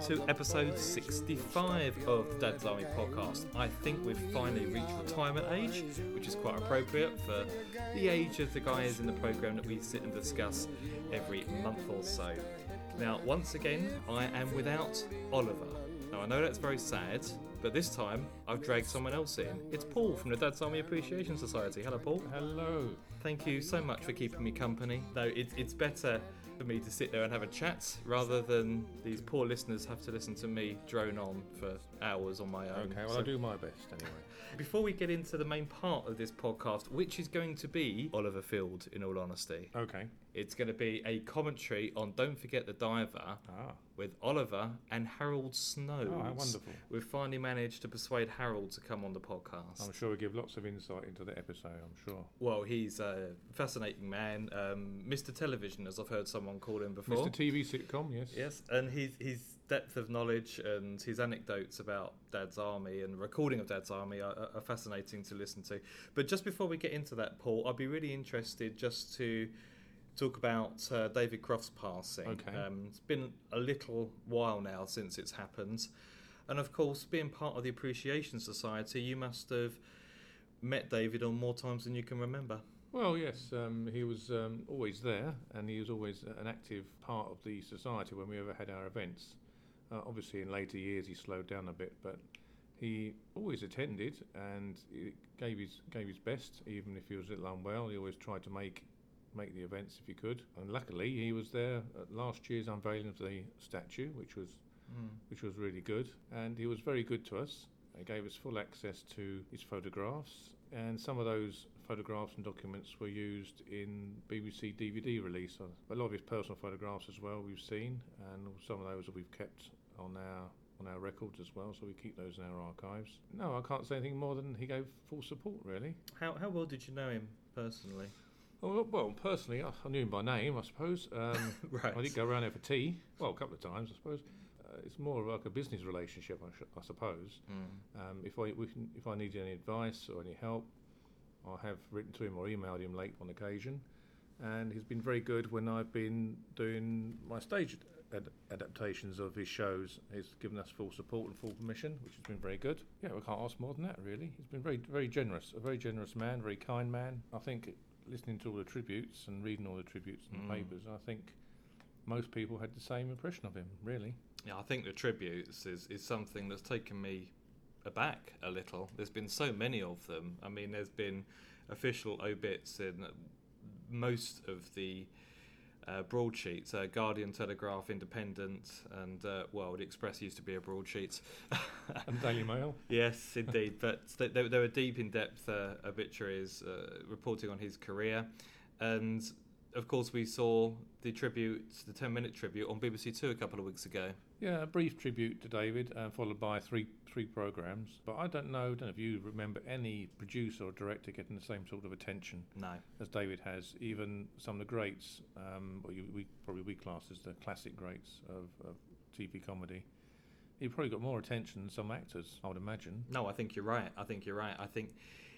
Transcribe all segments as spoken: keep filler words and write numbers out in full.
to episode sixty-five of the Dad's Army podcast. I think we've finally reached retirement age, which is quite appropriate for the age of the guys in the programme that we sit and discuss every month or so. Now, once again, I am without Oliver. Now, I know that's very sad, but this time I've dragged someone else in. It's Paul from the Dad's Army Appreciation Society. Hello, Paul. Hello. Thank you so much for keeping me company. Though it, it's better for me to sit there and have a chat rather than these poor listeners have to listen to me drone on for hours on my own. Okay, well, So I'll do my best anyway. before we get into the main part of this podcast, which is going to be Oliver Field, in all honesty, Okay. it's going to be a commentary on Don't Forget the Diver Ah. with Oliver and Harold Snows. Oh, how wonderful. We've finally managed to persuade Harold to come on the podcast. I'm sure we give lots of insight into the episode, I'm sure. Well, he's a fascinating man. Um, Mister Television, as I've heard someone call him before. Mister T V sitcom, yes. Yes, and his, his depth of knowledge and his anecdotes about Dad's Army and recording of Dad's Army are, are fascinating to listen to. But just before we get into that, Paul, I'd be really interested just to talk about uh, David Croft's passing. Okay. Um, it's been a little while now since it's happened. And of course, being part of the Appreciation Society, you must have met David on more times than you can remember. Well, yes, um, he was um, always there, and he was always an active part of the society when we ever had our events. Uh, obviously, in later years, he slowed down a bit, but he always attended and he gave his gave his best, even if he was a little unwell. He always tried to make make the events if he could. And luckily, he was there at last year's unveiling of the statue, which was Mm. which was really good. And he was very good to us. He gave us full access to his photographs, and some of those photographs and documents were used in B B C D V D release. A lot of his personal photographs as well we've seen, and some of those that we've kept on our on our records as well, so we keep those in our archives. No, I can't say anything more than he gave full support, really. How how well did you know him personally? Well, well personally, I I knew him by name, I suppose. Um, Right. I did go around there for tea, well, a couple of times, I suppose. Uh, it's more like a business relationship, I, sh- I suppose. Mm. Um, if I we can, if I need any advice or any help, I have written to him or emailed him late on occasion, and he's been very good when I've been doing my stage ad- adaptations of his shows. He's given us full support and full permission, which has been very good. Yeah, we can't ask more than that, really. He's been very, very generous, a very generous man, very kind man. I think listening to all the tributes and reading all the tributes in Mm. the papers, I think most people had the same impression of him, really. Yeah, I think the tributes is, is something that's taken me aback a little. There's been so many of them. I mean, there's been official obits in most of the uh, broadsheets, uh, Guardian, Telegraph, Independent, and, uh, well, the Express used to be a broadsheet. And Daily Mail. Yes, indeed. But th- there, there were deep, in-depth uh, obituaries uh, reporting on his career. And, of course, we saw the tribute, the ten-minute tribute on B B C Two a couple of weeks ago. Yeah, a brief tribute to David, uh, followed by three three programs. But I don't know, don't know if you remember any producer or director getting the same sort of attention No. as David has. Even some of the greats, um, well, you, we probably we class as the classic greats of, of T V comedy. He probably got more attention than some actors, I would imagine. No, I think you're right. I think you're right. I think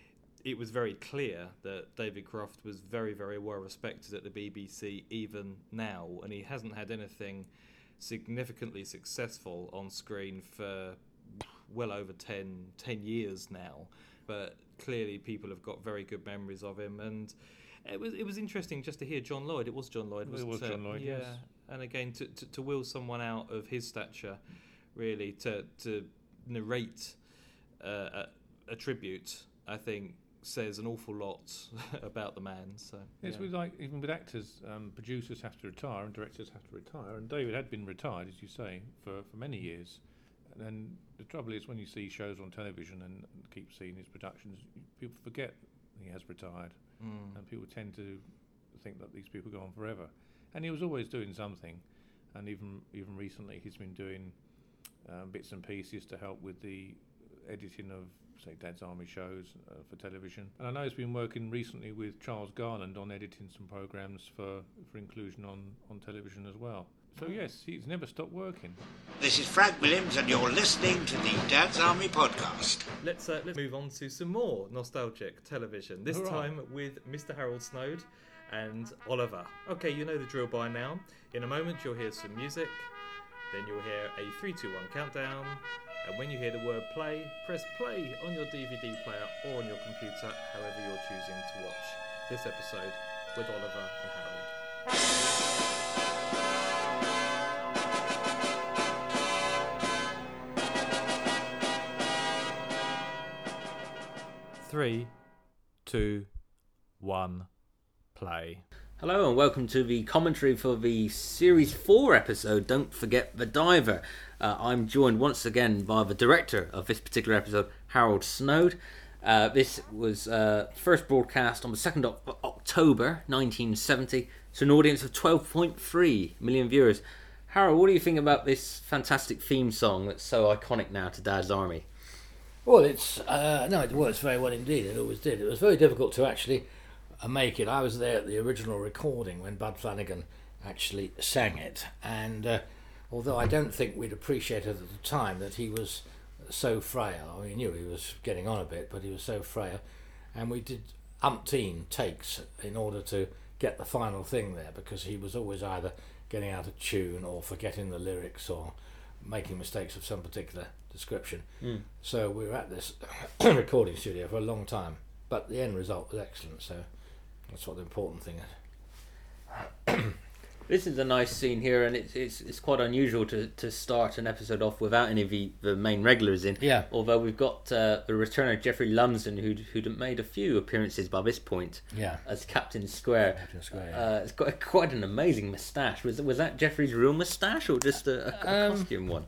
it was very clear that David Croft was very, very well respected at the B B C even now, and he hasn't had anything significantly successful on screen for well over ten, ten years now. But clearly people have got very good memories of him, and it was it was interesting just to hear John Lloyd. It was John Lloyd, It wasn't was John Lloyd, yeah. yes. And again, to, to, to will someone out of his stature, really, to, to narrate uh, a, a tribute, I think, says an awful lot about the man. So Yes, yeah. with like even with actors, um, producers have to retire and directors have to retire. And David had been retired, as you say, for, for many years. And then the trouble is when you see shows on television and keep seeing his productions, people forget he has retired, Mm. and people tend to think that these people go on forever. And he was always doing something, and even even recently he's been doing um, bits and pieces to help with the editing of, say, Dad's Army shows uh, for television. And I know he's been working recently with Charles Garland on editing some programmes for, for inclusion on, on television as well. So yes, he's never stopped working. This is Frank Williams, and you're listening to the Dad's Army podcast. Let's uh, let's move on to some more nostalgic television. This Hurrah. time with Mister Harold Snows and Oliver. Okay, you know the drill by now. In a moment, you'll hear some music. Then you'll hear a three, two, one countdown, and when you hear the word play, press play on your D V D player or on your computer, however you're choosing to watch this episode with Oliver and Harold. Three, two, one, play. Hello and welcome to the commentary for the Series four episode, Don't Forget the Diver. Uh, I'm joined once again by the director of this particular episode, Harold Snowd. Uh, this was uh, first broadcast on the second of October nineteen seventy to an audience of twelve point three million viewers. Harold, what do you think about this fantastic theme song that's so iconic now to Dad's Army? Well, it's uh, no, it works very well indeed. It always did. It was very difficult to actually uh, make it. I was there at the original recording when Bud Flanagan actually sang it, and uh, although I don't think we'd appreciated at the time that he was so frail, I mean, we knew he was getting on a bit, but he was so frail, and we did umpteen takes in order to get the final thing there, because he was always either getting out of tune or forgetting the lyrics or making mistakes of some particular description. Mm. So we were at this recording studio for a long time, but the end result was excellent, so that's what the important thing is. This is a nice scene here, and it's it's, it's quite unusual to, to start an episode off without any of the, the main regulars in. Yeah. Although we've got uh, the return of Jeffrey Lumsden, who'd, who'd made a few appearances by this point. Yeah. As Captain Square. Captain Square, yeah. Uh, it's got quite an amazing moustache. Was was that Jeffrey's real moustache or just a, a, a Um, costume one?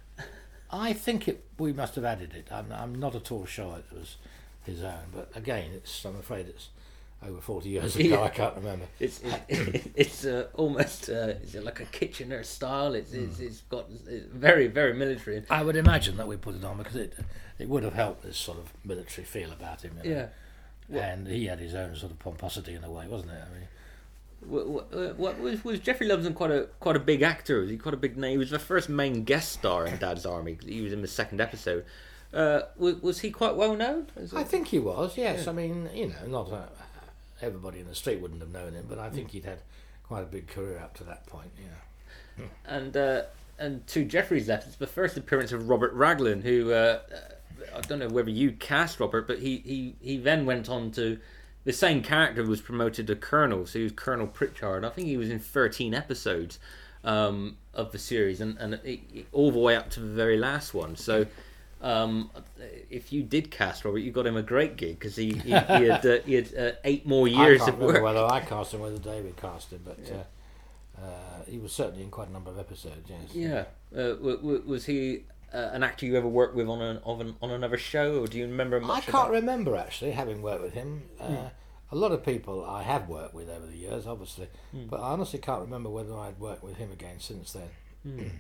I think it. We must have added it. I'm, I'm not at all sure it was his own, but again, it's. I'm afraid it's over forty years ago. Yeah. I can't remember. It's it, it's uh, almost uh, is it like a Kitchener style. It's it's, it's got it's very very military. I would imagine that we put it on because it it would have helped this sort of military feel about him. You know? Yeah. What- And he had his own sort of pomposity in a way, wasn't it? I mean, What, what, what was was Jeffrey Lumsden quite a quite a big actor? Was he quite a big name? He was the first main guest star in Dad's Army. He was in the second episode. Uh, was, was he quite well known? Is I it- think he was. Yes. Yeah. I mean, you know, not uh, everybody in the street wouldn't have known him, but I think he'd had quite a big career up to that point. Yeah. And uh, and to Jeffrey's left, it's the first appearance of Robert Raglan, who uh, I don't know whether you cast Robert, but he, he, he then went on to. The same character was promoted to Colonel, so he was Colonel Pritchard. I think he was in thirteen episodes um, of the series, and, and it, it, all the way up to the very last one. So, um, if you did cast Robert, you got him a great gig because he, he, he had uh, he had uh, eight more years I can't of remember work. whether I cast him, whether David cast him, but uh, uh, he was certainly in quite a number of episodes. Yes. Yeah, uh, w- w- was he uh, an actor you ever worked with on an, on, an, on another show, or do you remember much? I can't about... remember actually having worked with him. Uh, Mm. A lot of people I have worked with over the years, obviously, Mm. but I honestly can't remember whether I'd worked with him again since then. Mm.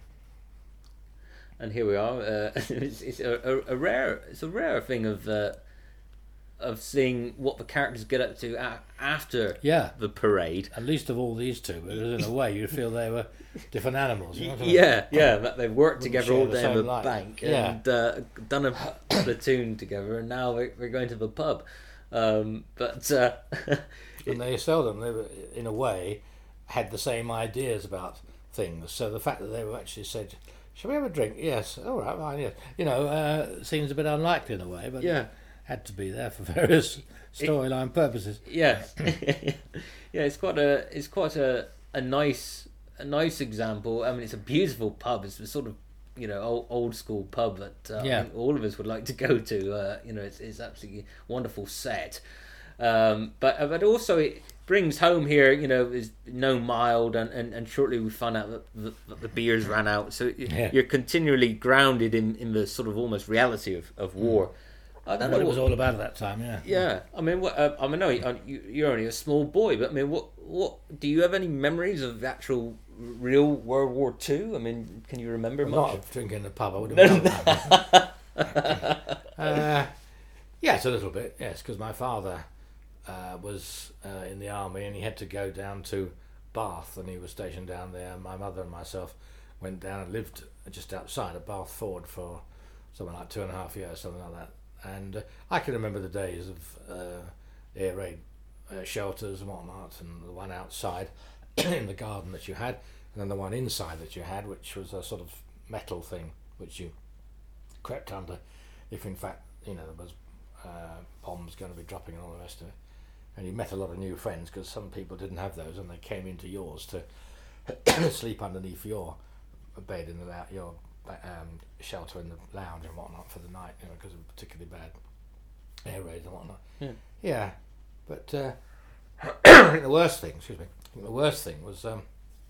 And here we are. Uh, it's it's a, a, a rare it's a rare thing of uh, of seeing what the characters get up to a- after Yeah. the parade. At least of all these two, because in a way you'd feel they were different animals. You know what I mean? Yeah, yeah, that they've worked Wouldn't together all share the day in same the life. bank Yeah. and uh, done a platoon together, and now we're, we're going to the pub. Um, but uh, And they seldom, they were, in a way, had the same ideas about things. So the fact that they were actually said, "Shall we have a drink?" Yes. All right, fine, yes. You know, uh, seems a bit unlikely in a way, but yeah, it had to be there for various storyline purposes. yeah, yeah. It's quite a it's quite a, a nice a nice example. I mean, it's a beautiful pub. It's the sort of you know old, old school pub that uh, Yeah. I think all of us would like to go to. Uh, you know, it's it's absolutely wonderful set. Um, but but also it brings home here, you know, is no mild, and, and, and shortly we find out that the, that the beers ran out. So Yeah. you're continually grounded in, in the sort of almost reality of, of war. I don't That's know what it was what- all about at that time, yeah. Yeah, I mean, what, uh, I mean, no, you- you're only a small boy, but I mean, what what do you have any memories of actual real World War Two? I mean, can you remember Not much? of drinking in the pub, I would have done that. uh, yes, a little bit, yes, because my father uh, was uh, in the army and he had to go down to Bath and he was stationed down there. My mother and myself went down and lived just outside of Bath Ford for something like two and a half years, something like that. And uh, I can remember the days of uh, air raid uh, shelters and whatnot, and the one outside in the garden that you had. and then the one inside that you had, which was a sort of metal thing, which you crept under if in fact, you know, there was uh, bombs going to be dropping and all the rest of it. And you met a lot of new friends because some people didn't have those, and they came into yours to sleep underneath your bed in the lou- your um, shelter in the lounge and whatnot for the night, you know, because of particularly bad air raids and whatnot. Yeah. Yeah, but uh, I think the worst thing, excuse me, I think the worst thing was um,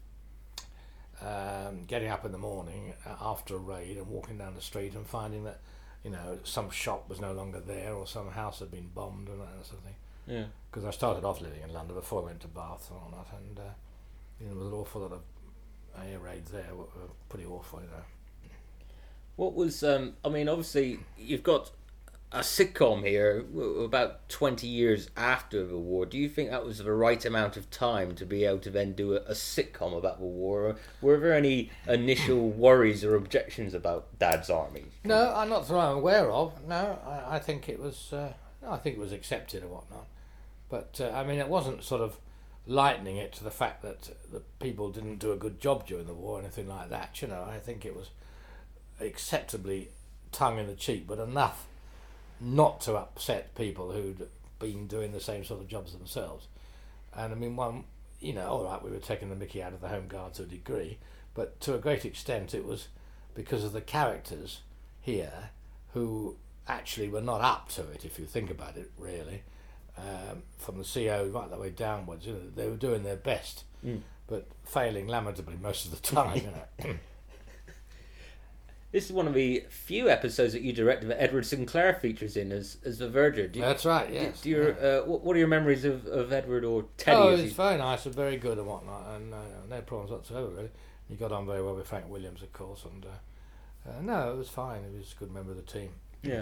um, getting up in the morning after a raid and walking down the street and finding that, you know, some shop was no longer there or some house had been bombed and that sort of thing. Yeah. Because I started off living in London before I went to Bath and all that, and uh, you know, there was an awful lot of air raids there, were, were pretty awful, you know. What was, um, I mean, obviously, you've got a sitcom here w- about twenty years after the war. Do you think that was the right amount of time to be able to then do a, a sitcom about the war? Or were there any initial worries or objections about Dad's Army? No, I'm not that I'm aware of. No, I, I think it was, uh, I think it was accepted and whatnot. But, uh, I mean, it wasn't sort of lightening it to the fact that the people didn't do a good job during the war or anything like that, you know. I think it was acceptably tongue in the cheek, but enough not to upset people who'd been doing the same sort of jobs themselves. And I mean, one, you know, all right, we were taking the mickey out of the Home Guard to a degree, but to a great extent it was because of the characters here who actually were not up to it, if you think about it, really. Um, from the C O right the way downwards, you know, they were doing their best, Mm. but failing lamentably most of the time, you know. This is one of the few episodes that you directed that Edward Sinclair features in as as the Verger. Do you, That's right, yes. Do your, yeah. uh, what, what are your memories of, of Edward or Teddy? Oh, as it's he's- very nice and very good and whatnot, and uh, no problems whatsoever, really. He got on very well with Frank Williams, of course, and uh, uh, no, it was fine. He was a good member of the team. Yeah.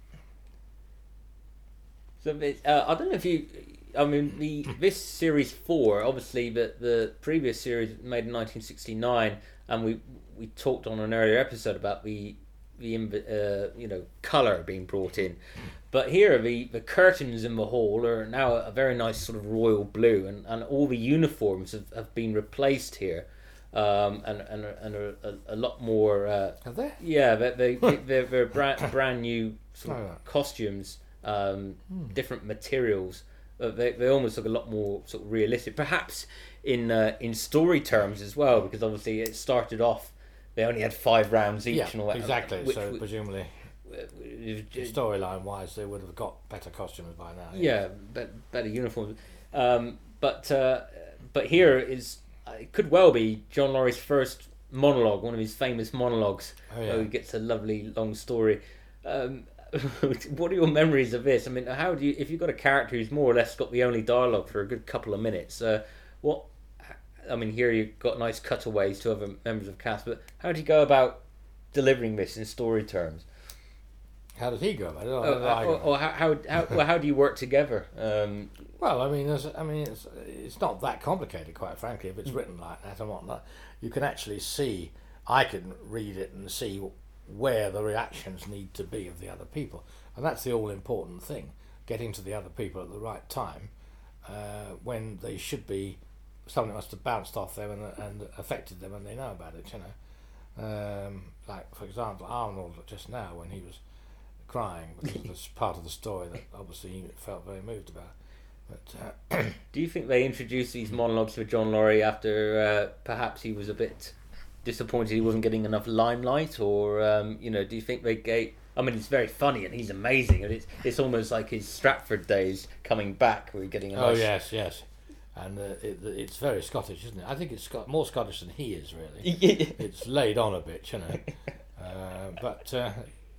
So it, uh, I don't know if you, I mean, the this series four, obviously the the previous series made in nineteen sixty-nine, and we we talked on an earlier episode about the the uh, you know, colour being brought in, but here the the curtains in the hall are now a very nice sort of royal blue, and, and all the uniforms have, have been replaced here, um, and and and are a, a lot more. Uh, Have they? yeah, they they they- they're, they're brand brand new sort of Oh, yeah. costumes, um, Hmm. different materials. Uh, they they almost look a lot more sort of realistic, perhaps in uh, in story terms as well, because obviously it started off. They only had five rounds each, Yeah, and all that. exactly. which- so which- presumably, which- storyline wise, they would have got better costumes by now. yeah, be- better uniforms. Um, but uh, but here is uh, it could well be John Laurie's first monologue, one of his famous monologues, Oh, yeah. where he gets a lovely long story. Um, what are your memories of this? I mean, how do you, if you've got a character who's more or less got the only dialogue for a good couple of minutes, uh, what? I mean, here you've got nice cutaways to other members of cast, but how do you go about delivering this in story terms? How did he go about it? Or Uh, how did I go or about it? or how how how, well, how do you work together? Um, Well, I mean, there's, I mean, it's it's not that complicated, quite frankly. Hmm. If it's written like that and whatnot, you can actually see. I can read it and see where the reactions need to be of the other people, and that's the all important thing: getting to the other people at the right time, uh, when they should be. Something must have bounced off them and, and affected them, and they know about it. You know, um, like for example, Arnold just now when he was crying because that's part of the story that obviously he felt very moved about. But uh, do you think they introduced these monologues with John Laurie after uh, perhaps he was a bit disappointed he wasn't getting enough limelight, or um, you know, do you think they gave? I mean, it's very funny and he's amazing, and it's it's almost like his Stratford days coming back. We're getting a oh nice... yes, yes, and uh, it, it's very Scottish, isn't it? I think it's Scot- more Scottish than he is really. It's laid on a bit, you know. Uh, but uh,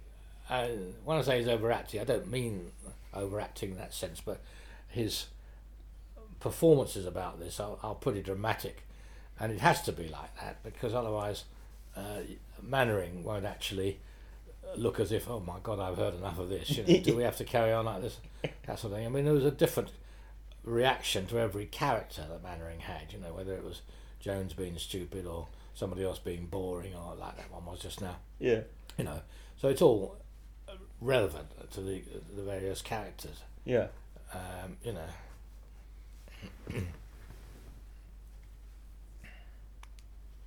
I, when I say he's overacting, I don't mean overacting in that sense, but his performances about this are, are pretty dramatic, and it has to be like that because otherwise uh, Mannering won't actually look as if, oh my God, I've heard enough of this. You know, do we have to carry on like this? That sort of thing. I mean, there was a different reaction to every character that Mannering had. You know, whether it was Jones being stupid or somebody else being boring, or like that one was just now. Yeah. You know, so it's all relevant to the the various characters. Yeah. Um, you know.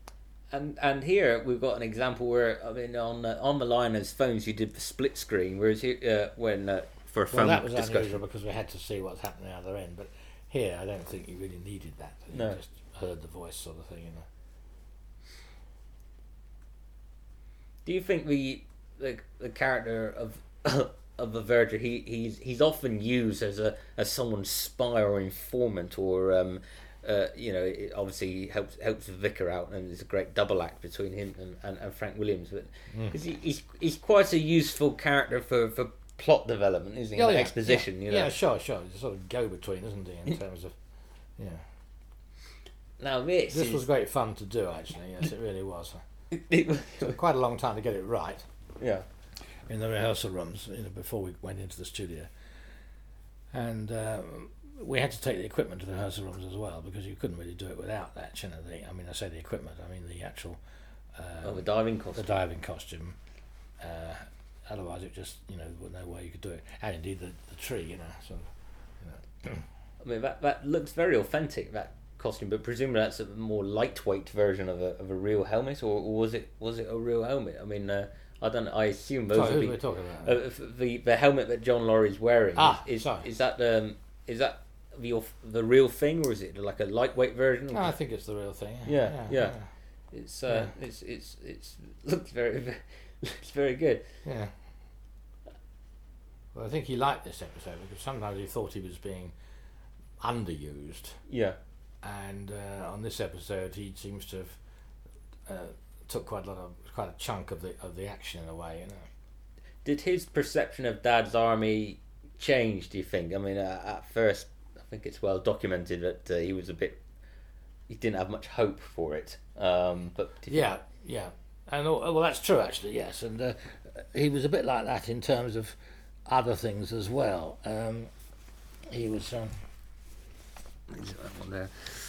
And and here we've got an example where, I mean, on uh, on the Liner's phones you did the split screen, whereas here, uh, when uh, for a phone Well, that was discussion. unusual because we had to see what's happening at the other end. But here, I don't think you really needed that. You No. just heard the voice sort of thing, you know. Do you think the the, the character of of the Verger, he he's he's often used as a as someone's spy or informant, or um, uh, you know, it obviously helps helps the Vicar out, and there's a great double act between him and, and, and Frank Williams. But Mm. is he, he's he's quite a useful character for, for plot development, isn't he? Oh, Like yeah, exposition, yeah, you know. Yeah, sure, sure. He's a sort of go between, isn't he, in terms of. Yeah. Now this This is, was great fun to do, actually. Yes, it really was. it was- It took quite a long time to get it right yeah. in the rehearsal rooms, you know, before we went into the studio. And um, we had to take the equipment to the rehearsal rooms as well, because you couldn't really do it without that. You know, the, I mean, I say the equipment, I mean the actual uh, Oh, the diving the costume. diving costume. Uh, otherwise, it just, you know, there was no way you could do it. And indeed, the, the tree, you know, sort of. You know. I mean, that that looks very authentic, that costume, but presumably that's a more lightweight version of a of a real helmet, or, or was it was it a real helmet? I mean, uh, I don't. I assume those Sorry, would who be were we talking about? uh, f- the the helmet that John Laurie's wearing. Ah, is is, sorry. is that um is that the the real thing, or is it like a lightweight version? No, I think it's the real thing. Yeah, yeah. It's uh, Yeah. it's it's it's looks very very- looks very good. Yeah. Well, I think he liked this episode because sometimes he thought he was being underused, Yeah. and uh, on this episode he seems to have uh, took quite a lot of quite a chunk of the of the action in a way, you know. Did his perception of Dad's army change, do you think? I mean, uh, at first, I think it's well documented that uh, he was a bit. He didn't have much hope for it. Um, but do you Yeah, yeah, and uh, well, that's true actually. Yes, and uh, he was a bit like that in terms of other things as well. Um, he was. Um, think- is that one there?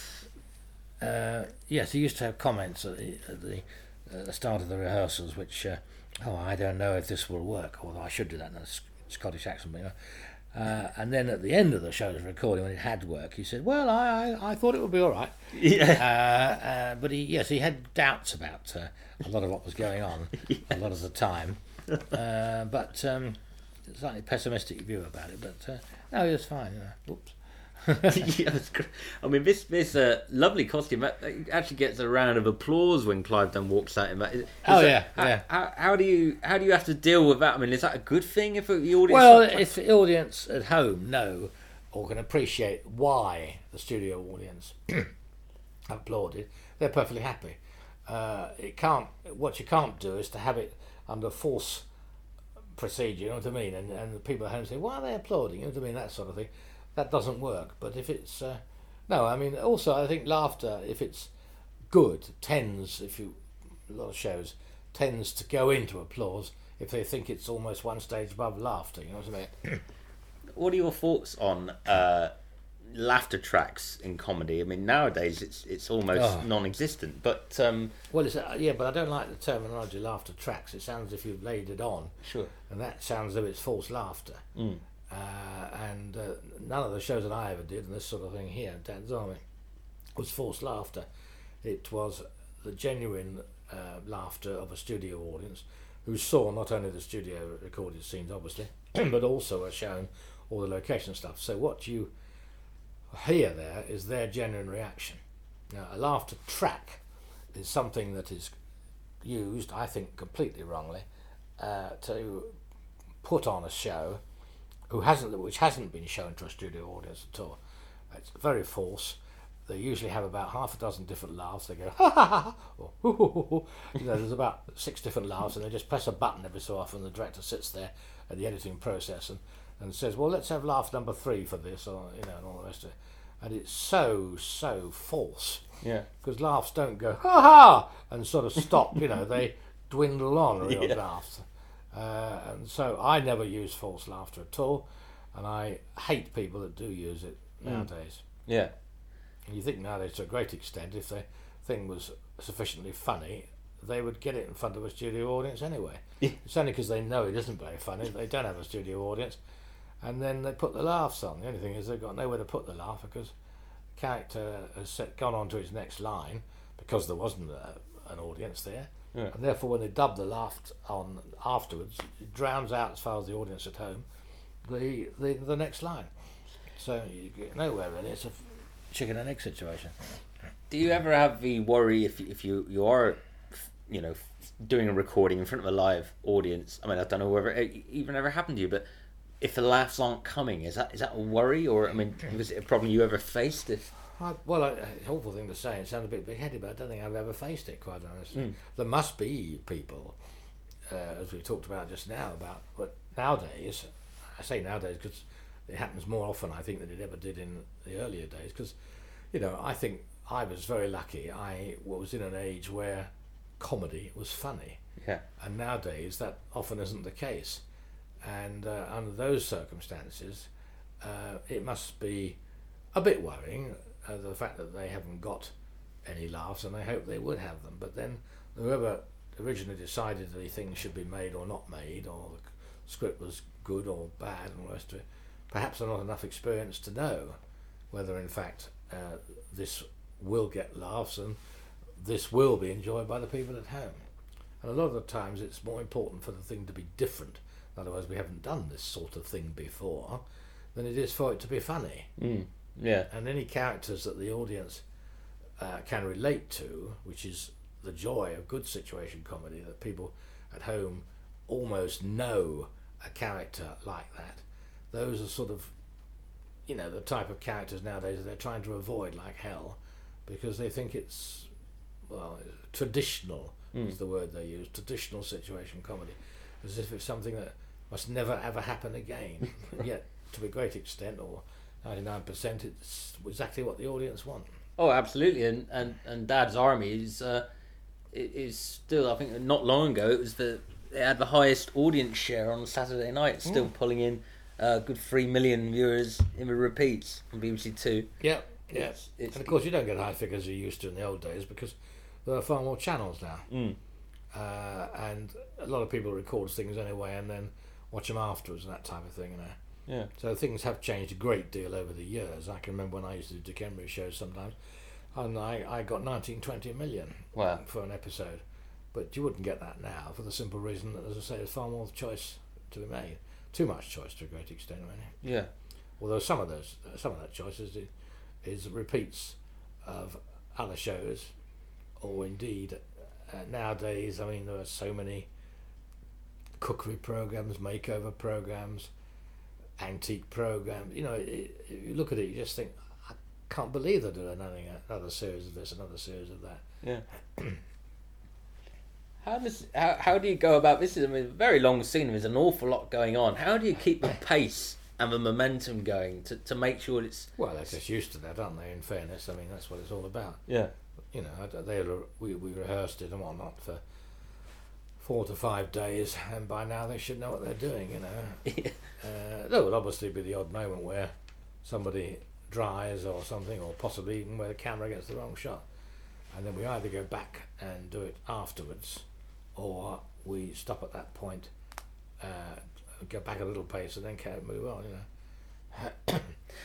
Uh, yes, he used to have comments at the, at the, at the start of the rehearsals, which, uh, oh, I don't know if this will work, although I should do that in a S- Scottish accent, but, you know. Uh, and then at the end of the show's recording, when it had work, he said, "Well, I, I, I thought it would be all right." Yeah. Uh, uh, but he, yes, he had doubts about uh, a lot of what was going on a lot of the time. Uh, but um, slightly pessimistic view about it. But uh, no, he was fine. You know. Whoops. Yeah, it's gr- I mean, this this uh, lovely costume that- that actually gets a round of applause when Clive Dunn walks out in that. Is- is Oh, that- yeah, how, yeah. How, how do you how do you have to deal with that? I mean, is that a good thing if the audience? Well, if the audience at home know or can appreciate why the studio audience applauded, they're perfectly happy. Uh, it can't. What you can't do is to have it under false procedure. You know what I mean? And and the people at home say, "Why are they applauding?" You know what I mean? That sort of thing. That doesn't work. But if it's uh, no, I mean, also I think laughter, if it's good, tends, if you a lot of shows tends to go into applause if they think it's almost one stage above laughter. You know what I mean? What are your thoughts on uh, laughter tracks in comedy? I mean, nowadays it's it's almost Oh. non-existent. But um, Well, it's, uh, yeah, but I don't like the terminology laughter tracks. It sounds as if you've laid it on, sure. and that sounds as if it's false laughter. Mm. Uh, and uh, none of the shows that I ever did, and this sort of thing here, Dad's Army, was false laughter. It was the genuine uh, laughter of a studio audience who saw not only the studio recorded scenes, obviously, but also are shown all the location stuff. So what you hear there is their genuine reaction. Now, a laughter track is something that is used, I think, completely wrongly, uh, to put on a show who hasn't, which hasn't been shown to a studio audience at all. It's very false. They usually have about half a dozen different laughs. They go ha ha ha, or hoo hoo hoo hoo. You know, there's about six different laughs, and they just press a button every so often. The director sits there at the editing process and, and says, "Well, let's have laugh number three for this," or you know, and all the rest of it. And it's so so false Yeah. because laughs don't go ha ha and sort of stop. You know, they dwindle on real Yeah. laughs. Uh, and so I never use false laughter at all, and I hate people that do use it nowadays. Yeah. And you think nowadays, to a great extent, if the thing was sufficiently funny, they would get it in front of a studio audience anyway. Yeah. It's only because they know it isn't very funny, they don't have a studio audience, and then they put the laughs on. The only thing is they've got nowhere to put the laugh because the character has set, gone on to his next line because there wasn't a, an audience there, Yeah. and therefore when they dub the laugh on afterwards, it drowns out as far as the audience at home the the, the next line. So you get nowhere really. It's a chicken and egg situation. Do you ever have the worry if if you you are, you know, doing a recording in front of a live audience? I mean, I don't know whether it even ever happened to you, but if the laughs aren't coming, is that is that a worry, or I mean, was it a problem you ever faced? If I, well, I, it's an awful thing to say. It sounds a bit big-headed, but I don't think I've ever faced it, quite honestly. Mm. There must be people, uh, as we talked about just now, about but nowadays, I say nowadays because it happens more often, I think, than it ever did in the earlier days. Because, you know, I think I was very lucky. I was in an age where comedy was funny. yeah, And nowadays, that often isn't the case. And uh, under those circumstances, uh, it must be a bit worrying, uh, the fact that they haven't got any laughs, and they hope they would have them. But then whoever originally decided that things should be made or not made, or the script was good or bad and all the rest of it, perhaps they're not enough experience to know whether in fact uh, this will get laughs and this will be enjoyed by the people at home. And a lot of the times it's more important for the thing to be different, in other words, we haven't done this sort of thing before, than it is for it to be funny. mm. yeah, And any characters that the audience uh, can relate to, which is the joy of good situation comedy, that people at home almost know a character like that. Those are sort of, you know, the type of characters nowadays that they're trying to avoid like hell, because they think it's, well, traditional Mm. is the word they use, traditional situation comedy, as if it's something that must never ever happen again. And yet, to a great extent, or ninety-nine percent, it's exactly what the audience want. oh, absolutely. And and, and Dad's Army is uh, i- is still, I think, not long ago it was the they had the highest audience share on Saturday night, still pulling in a good three million viewers in the repeats on B B C Two. Yeah, yeah. It's- it's- and of course, you don't get high figures you used to in the old days because there are far more channels now. Mm. Uh, and a lot of people record things anyway and then watch them afterwards and that type of thing, you know. Yeah. So things have changed a great deal over the years. I can remember when I used to do Dickenbury shows sometimes, and I, I got nineteen, twenty million Wow. for an episode. But you wouldn't get that now for the simple reason that, as I say, there's far more choice to be made. Too much choice to a great extent, really. Yeah. Although some of those, some of that choice is, is repeats of other shows, or indeed uh, nowadays. I mean, there are so many cookery programs, makeover programs, antique programs. You know, it, it, you look at it, you just think, I can't believe they're doing another, another series of this, another series of that. Yeah. How does how how do you go about this? Is I mean, a very long scene. There's an awful lot going on. How do you keep the pace and the momentum going to, to make sure it's Well, they're just used to that, aren't they? In fairness, I mean, that's what it's all about. yeah You know, I- they we we rehearsed it and whatnot for four to five days, and by now they should know what they're doing. You know, uh, there will obviously be the odd moment where somebody dries or something, or possibly even where the camera gets the wrong shot, and then we either go back and do it afterwards, or we stop at that point, uh, go back a little pace, and then carry move on. You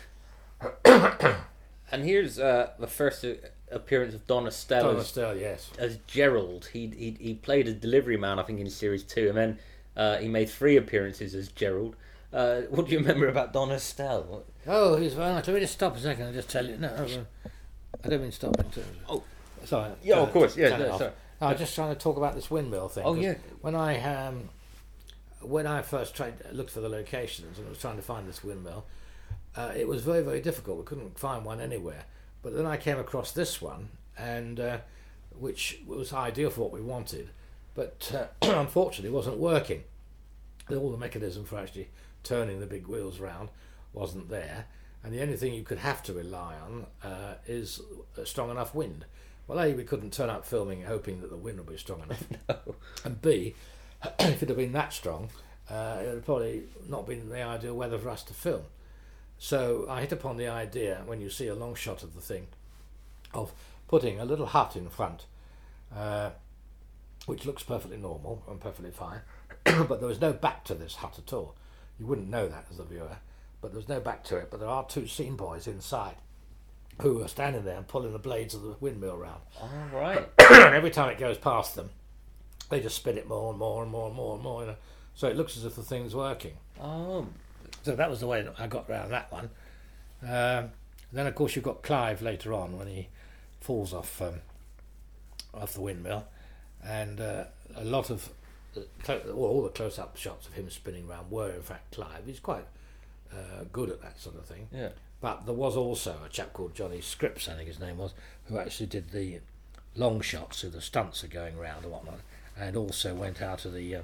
know. And here's uh, the first uh, appearance of Don Estelle Don as, Estelle, yes. as Gerald. He, he he played a delivery man, I think, in series two, and then uh, he made three appearances as Gerald. Uh, what do you remember about Don Estelle? Oh, he's very nice. Let me just stop a second and just tell you. No, no, I don't mean stop. In terms of, Oh. sorry. Yeah, turn of it- course, yeah, turn it no, off. sorry. No, I was just trying to talk about this windmill thing. Oh, 'cause yeah. When I um, when I first tried looked for the locations and was trying to find this windmill, uh, it was very very difficult. We couldn't find one anywhere. But then I came across this one, and uh, which was ideal for what we wanted, but uh, unfortunately wasn't working. All the mechanism for actually turning the big wheels round wasn't there, and the only thing you could have to rely on uh, is a strong enough wind. Well, A, we couldn't turn up filming hoping that the wind would be strong enough, No. and B, if it had been that strong, uh, it would have probably not been the ideal weather for us to film. So I hit upon the idea, when you see a long shot of the thing, of putting a little hut in front, uh, which looks perfectly normal and perfectly fine, but there was no back to this hut at all. You wouldn't know that as a viewer, but there was no back to it. But there are two scene boys inside, who were standing there and pulling the blades of the windmill round. All right. And every time it goes past them, they just spin it more and more and more and more and more. You know? So it looks as if the thing's working. Oh, So that was the way that I got around that one. Um, then, of course, you've got Clive later on when he falls off um, off the windmill, and uh, a lot of the clo- well, all the close-up shots of him spinning around were in fact Clive. He's quite uh, good at that sort of thing. yeah. But there was also a chap called Johnny Scripps, I think his name was, who actually did the long shots, so the stunts are going round and whatnot, and also went out of the. Um,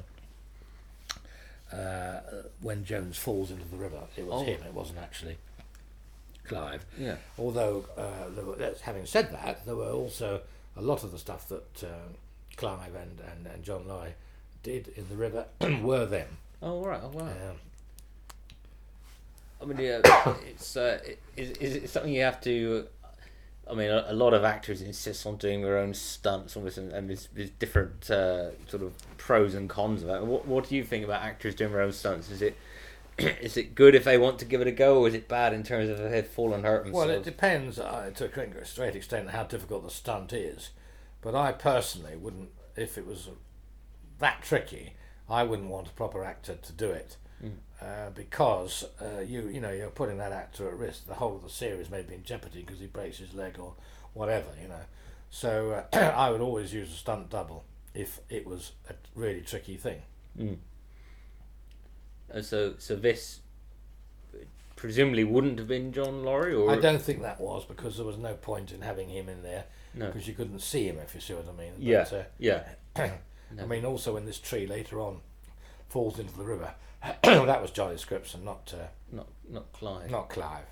uh, when Jones falls into the river, it was Oh. him. It wasn't actually Clive. Yeah. Although, uh, there were, that's- having said that, there were also a lot of the stuff that um, Clive and, and, and John Laurie did in the river were them. Oh, right. Oh, wow. Um, I mean, yeah, it's uh, is, is it something you have to? I mean, a, a lot of actors insist on doing their own stunts, almost, and, and there's, there's different uh, sort of pros and cons of that. What What do you think about actors doing their own stunts? Is it is it good if they want to give it a go, or is it bad in terms of if they've fallen hurt themselves? well, it depends uh, to a great great extent how difficult the stunt is. But I personally wouldn't, if it was that tricky, I wouldn't want a proper actor to do it. Mm. Uh, because uh, you you know you're putting that actor at risk. The whole of the series may be in jeopardy because he breaks his leg or whatever, you know. So uh, I would always use a stunt double if it was a really tricky thing. Mm. And so, so this presumably wouldn't have been John Laurie, or I don't think that was, because there was no point in having him in there no. because you couldn't see him, if you see what I mean. Yeah, But, uh, yeah. I mean, also when this tree later on falls into the river, that was Johnny Scripps and not uh, Not not Clive. not Clive.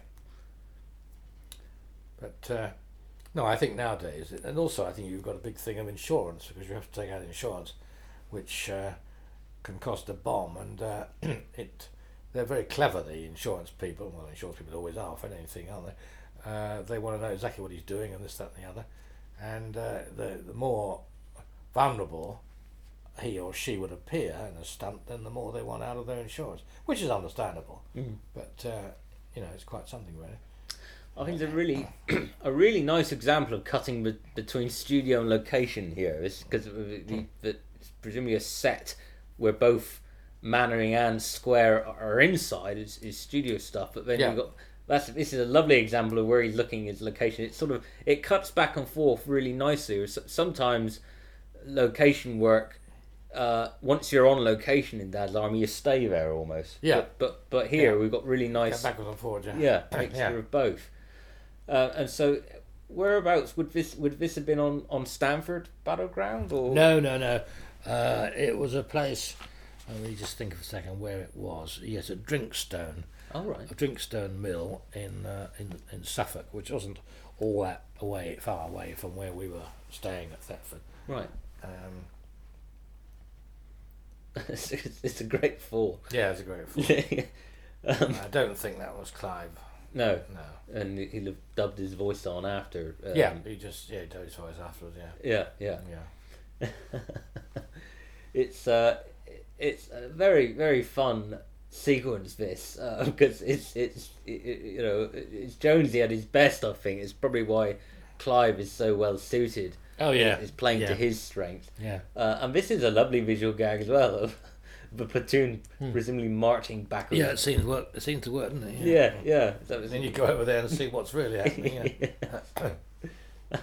But uh, no, I think nowadays, and also I think you've got a big thing of insurance, because you have to take out insurance, which uh, can cost a bomb, and uh, it they're very clever, the insurance people. Well, insurance people always are for anything, aren't they? Uh, they want to know exactly what he's doing and this, that, and the other, and uh, the the more vulnerable he or she would appear in a stunt, then the more they want out of their insurance, which is understandable. Mm. But uh, you know, it's quite something, really. I think it's a really, a really nice example of cutting be- between studio and location here. It's because it's presumably a set where both Mannering and Square are inside is, is studio stuff, but then Yeah. you've got that's this is a lovely example of where he's looking his location. It's sort of it cuts back and forth really nicely. Sometimes location work. Uh, once you're on location in Dad's Army, you stay there almost. Yeah. But but, but here Yeah. we've got really Go nice. backwards and forwards, yeah. Yeah, mixture Yeah. of both. Uh, and so, whereabouts would this would this have been on, on Stanford Battleground or No, no, no. Uh, it was a place. Let me just think of a second where it was. Yes, at Drinkstone, Oh right, a Drinkstone mill in uh, in in Suffolk, which wasn't all that away, far away from where we were staying at Thetford. right. Um, it's, it's a great fall. yeah, it's a great fall. um, I don't think that was Clive. no, No. and he'll have dubbed his voice on after. Um, yeah, he just yeah, he did his voice afterwards. Yeah, yeah, yeah. yeah. It's uh, it's a very very fun sequence this uh, because it's it's it, it- you know it's Jonesy at his best. I think it's probably why Clive is so well suited. Oh yeah, Is playing yeah. to his strength. Yeah. Uh, and this is a lovely visual gag as well of the platoon presumably marching backwards. Hmm. Yeah, it seems to work. It seems to work, doesn't it? yeah, yeah. So it's- Then you go over there and see what's really happening. Yeah.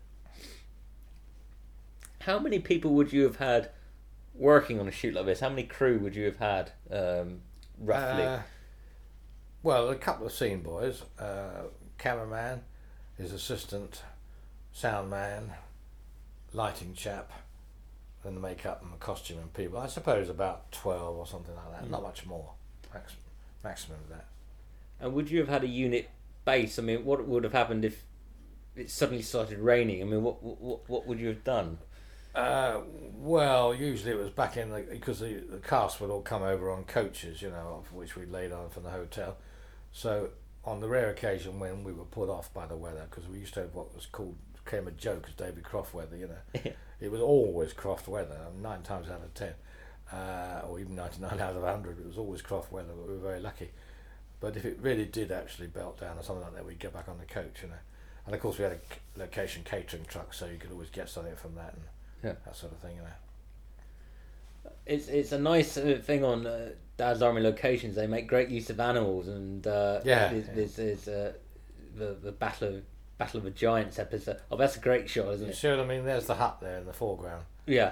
How many people would you have had working on a shoot like this? How many crew would you have had, um, roughly? Uh, well, a couple of scene boys, uh, cameraman, his assistant, sound man, lighting chap, and the makeup and the costume and people. I suppose about twelve or something like that. Mm. Not much more. Max, maximum of that. And would you have had a unit base? I mean, what would have happened if it suddenly started raining? I mean, what what what would you have done? Uh, well, usually it was back in the, because the, the cast would all come over on coaches, you know, of which we laid on from the hotel. So on the rare occasion when we were put off by the weather, because we used to have what was called became a joke as David Croft weather, you know, it was always Croft weather, nine times out of ten, uh, or even ninety-nine out of a hundred. It was always Croft weather, but we were very lucky. But if it really did actually belt down or something like that, we'd go back on the coach, you know. And of course we had a c- location catering truck, so you could always get something from that and Yeah. that sort of thing, you know. It's it's a nice uh, thing on uh, Dad's Army locations. They make great use of animals, and uh, Yeah, there's, yeah. there's, there's uh, the the battle of Battle of the Giants episode. Oh, that's a great shot, isn't You it? see what I mean? There's the hut there in the foreground. Yeah.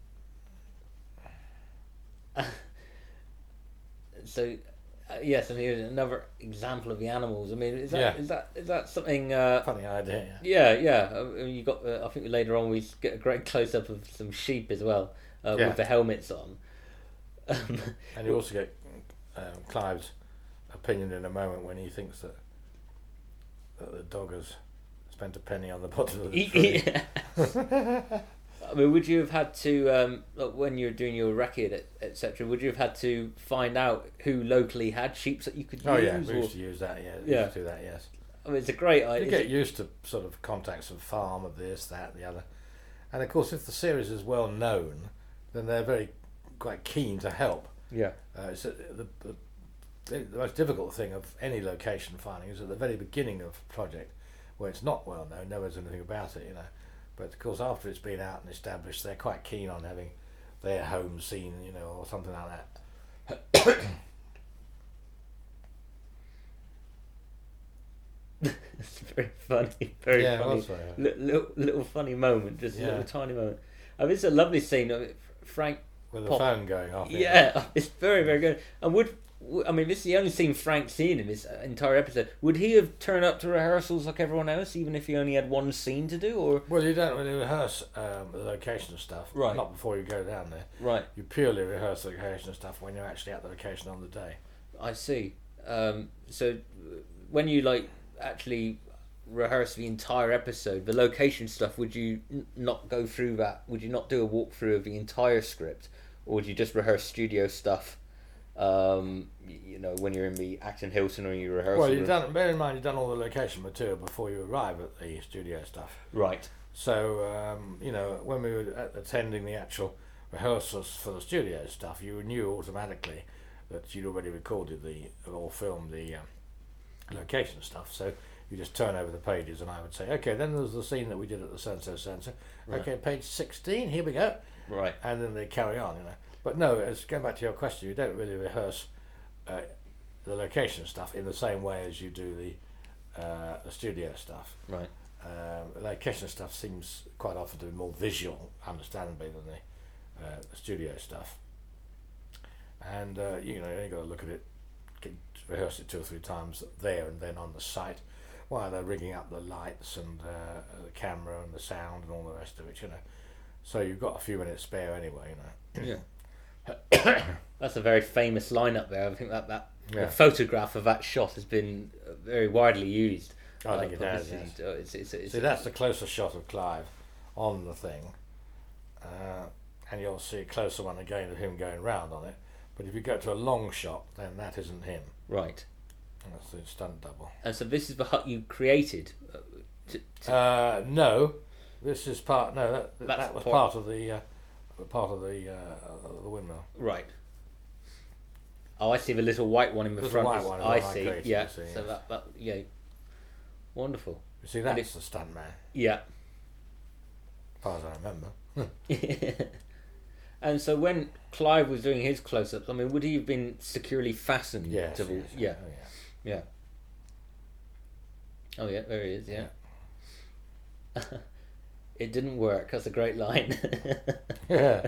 So, uh, yes, I mean another example of the animals. I mean, is that Yeah. is that is that something? Uh, Funny idea. yeah, yeah. I mean, you got. Uh, I think later on we get a great close up of some sheep as well, uh, Yeah. with the helmets on. Um, And you also get um, Clive's opinion in a moment when he thinks that, that the dog has spent a penny on the bottom of the tree. Yeah. I mean, would you have had to, um, like, when you were doing your record, et cetera, would you have had to find out who locally had sheep that you could use? Oh yeah, we or- used to use that. Yeah, we Yeah. used to do that. Yes. I mean, it's a great You idea. get used to sort of contacts of farm of this, that, the other, and of course, if the series is well known, then they're very quite keen to help. Yeah. Uh, it's, uh, the, the, the most difficult thing of any location finding is at the very beginning of a project, where it's not well known, no one knows anything about it, you know. But of course, after it's been out and established, they're quite keen on having their home seen, you know, or something like that. It's very funny. Very Yeah, it funny. was very funny. Li- little, little funny moment, just a Yeah. little tiny moment. I mean, it's a lovely scene. I mean, Frank. With the Pop- phone going off. Yeah, it's very, very good. And would. w- I mean, this is the only scene Frank's seen in this entire episode. Would he have turned up to rehearsals like everyone else, even if he only had one scene to do? Or Well, you don't really rehearse um, the location stuff, Right. not before you go down there. right, You purely rehearse the location stuff when you're actually at the location on the day. I see. Um, so uh, when you like actually rehearse the entire episode, the location stuff, would you n- not go through that? Would you not do a walkthrough of the entire script, or would you just rehearse studio stuff? Um, y- you know, when you're in the Acton Hilton or you rehearse. Well, you've done. Bear in mind, you've done all the location material before you arrive at the studio stuff. right. So, um, you know, when we were at- attending the actual rehearsals for the studio stuff, you knew automatically that you'd already recorded the or filmed the um, location stuff. So you just turn over the pages, and I would say, okay, then there's the scene that we did at the so-and-so centre. Right. Okay, page sixteen, here we go. Right. And then they carry on, you know. But no, as going back to your question, you don't really rehearse uh, the location stuff in the same way as you do the uh, the studio stuff. Right. Um, the location stuff seems quite often to be more visual, understandably, than the, uh, the studio stuff. And uh, you know, you got to look at it, get, rehearse it two or three times there and then on the site, while they're rigging up the lights and uh, the camera and the sound and all the rest of it, you know. So you've got a few minutes spare anyway, you know. Yeah. That's a very famous lineup there. I think that, that Yeah. the photograph of that shot has been uh, very widely used. I uh, think it has, publicity. yes. Uh, It's, it's, it's, See, that's the closest shot of Clive on the thing, uh, and you'll see a closer one again of him going round on it. But if you go to a long shot, then that isn't him. right. That's the stunt double. And so this is the hut you created. Uh, to, to, Uh, no, this is part. No, that, That's that was part- part of the uh, part of the uh, the windmill. right. Oh, I see the little white one in the There's a front. white is- one, I the one I see. created, Yeah. you see, So yes. that, that yeah, wonderful. You see, And that's the stunt man, Yeah. as far as I remember. And so when Clive was doing his close-ups, I mean, would he have been securely fastened Yes, to the? yes, Yeah. oh, yeah. Yeah. Oh yeah, there he is. Yeah. It didn't work. That's a great line. Yeah.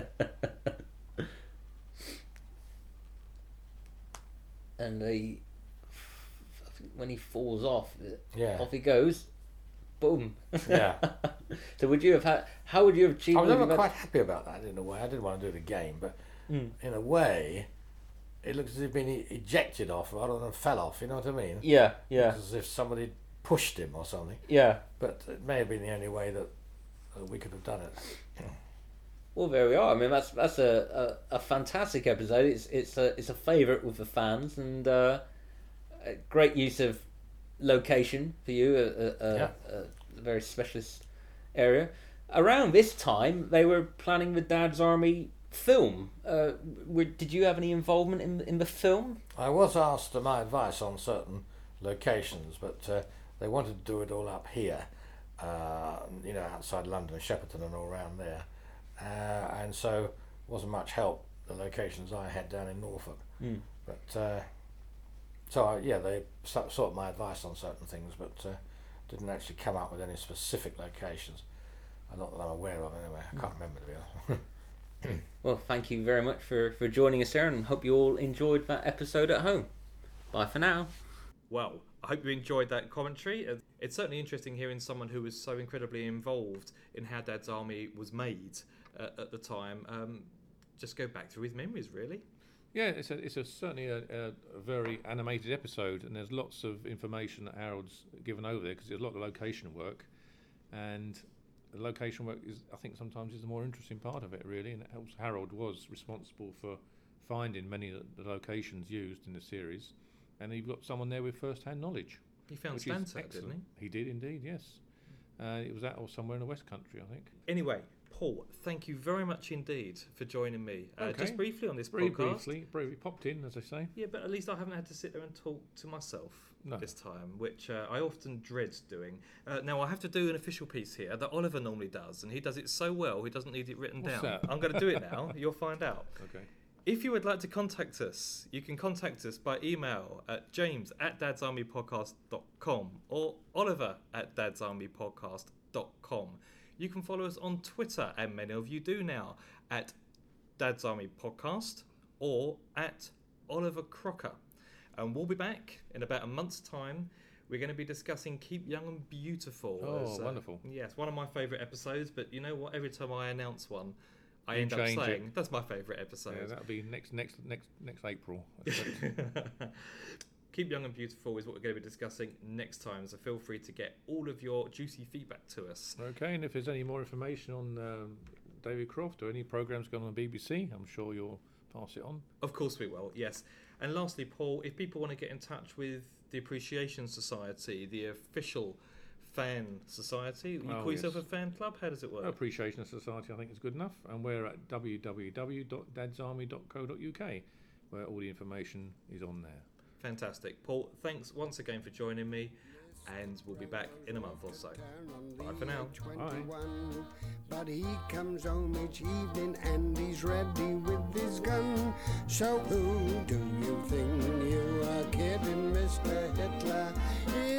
And he, I think when he falls off, Yeah. off he goes. Boom. Yeah. So would you have had? How would you have achieved? I was would you never have quite happy about that in a way. I didn't want to do it again, but had- Mm. in a way, it looks as if he'd been e- ejected off rather than fell off. You know what I mean? Yeah. Yeah. As if somebody pushed him or something. Yeah. But it may have been the only way that, that we could have done it. Well, there we are. I mean, that's that's a, a, a fantastic episode. It's it's a it's a favourite with the fans, and uh, a great use of location for you, a, a, Yeah. a, a very specialist area. Around this time, they were planning the Dad's Army film. Uh, were, did you have any involvement in in the film? I was asked my advice on certain locations, but uh, they wanted to do it all up here. uh, you know, outside London, Shepperton and all around there. Uh, and so wasn't much help, the locations I had down in Norfolk. Mm. But, uh, so I, yeah, they sought sought my advice on certain things, but uh, didn't actually come up with any specific locations. Uh, Not that I'm aware of anyway, I can't remember to be honest. Well, thank you very much for, for joining us there, and hope you all enjoyed that episode at home. Bye for now. Well, I hope you enjoyed that commentary. Uh, It's certainly interesting hearing someone who was so incredibly involved in how Dad's Army was made uh, at the time. Um, just go back through his memories, really. Yeah, it's a, it's a, certainly a, a, a very animated episode, and there's lots of information that Harold's given over there because there's a lot of location work, and the location work is, I think, sometimes is the more interesting part of it, really. And it helps. Harold was responsible for finding many of the locations used in the series, and you've got someone there with first-hand knowledge. He found which is Stanton, didn't excellent. he? He did indeed, yes. Uh, it was that or somewhere in the West Country, I think. Anyway, Paul, thank you very much indeed for joining me. Uh, Okay. Just briefly on this Very podcast. briefly, briefly popped in, as I say. Yeah, but at least I haven't had to sit there and talk to myself No. this time, which uh, I often dread doing. Uh, now, I have to do an official piece here that Oliver normally does, and he does it so well, he doesn't need it written What's down. that? I'm going to do it now. You'll find out. Okay. If you would like to contact us, you can contact us by email at james at dadsarmypodcast dot com or oliver at dadsarmypodcast dot com. You can follow us on Twitter, and many of you do now, at Dad's Army Podcast or at Oliver Crocker. And we'll be back in about a month's time. We're going to be discussing Keep Young and Beautiful. Oh, as, uh, wonderful. Yes, one of my favourite episodes, but you know what? Every time I announce one, I You end up change it. saying, that's my favourite episode. Yeah, that'll be next next next next April. I expect. Keep Young and Beautiful is what we're going to be discussing next time, so feel free to get all of your juicy feedback to us. Okay, and if there's any more information on um, David Croft or any programmes going on the B B C, I'm sure you'll pass it on. Of course we will, yes. And lastly, Paul, if people want to get in touch with the Appreciation Society, the official fan society, you Oh, call yourself yes. a fan club? How does it work? Appreciation Society, I think, is good enough, and we're at w w w dot dadsarmy dot co dot u k, where all the information is on there. Fantastic. Paul, thanks once again for joining me, and we'll be back in a month or so. Bye for now. Bye. But he comes home each evening and he's ready with his gun. So who do you think you are kidding, Mister Hitler?